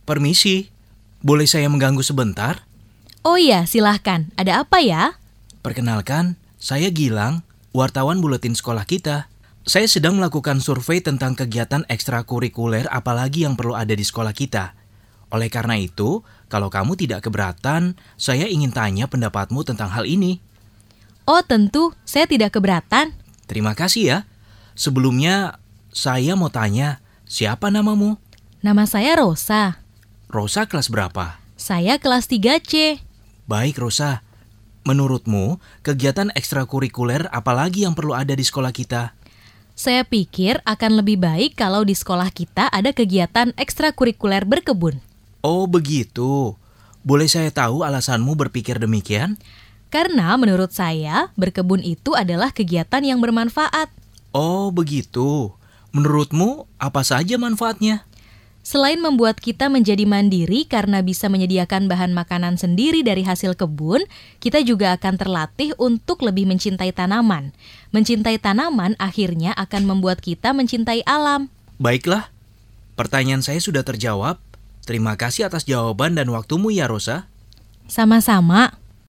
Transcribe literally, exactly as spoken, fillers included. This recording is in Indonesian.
Permisi, boleh saya mengganggu sebentar? Oh iya, silahkan. Ada apa ya? Perkenalkan, saya Gilang, wartawan buletin sekolah kita. Saya sedang melakukan survei tentang kegiatan ekstrakurikuler apalagi yang perlu ada di sekolah kita. Oleh karena itu, kalau kamu tidak keberatan, saya ingin tanya pendapatmu tentang hal ini. Oh tentu, saya tidak keberatan. Terima kasih ya. Sebelumnya, saya mau tanya, siapa namamu? Nama saya Rosa. Rosa kelas berapa? Saya kelas tiga C. Baik Rosa, menurutmu kegiatan ekstrakurikuler apalagi yang perlu ada di sekolah kita? Saya pikir akan lebih baik kalau di sekolah kita ada kegiatan ekstrakurikuler berkebun. Oh begitu. Boleh saya tahu alasanmu berpikir demikian? Karena menurut saya, berkebun itu adalah kegiatan yang bermanfaat. Oh begitu. Menurutmu apa saja manfaatnya? Selain membuat kita menjadi mandiri karena bisa menyediakan bahan makanan sendiri dari hasil kebun, kita juga akan terlatih untuk lebih mencintai tanaman. Mencintai tanaman akhirnya akan membuat kita mencintai alam. Baiklah, pertanyaan saya sudah terjawab. Terima kasih atas jawaban dan waktumu ya Rosa. Sama-sama.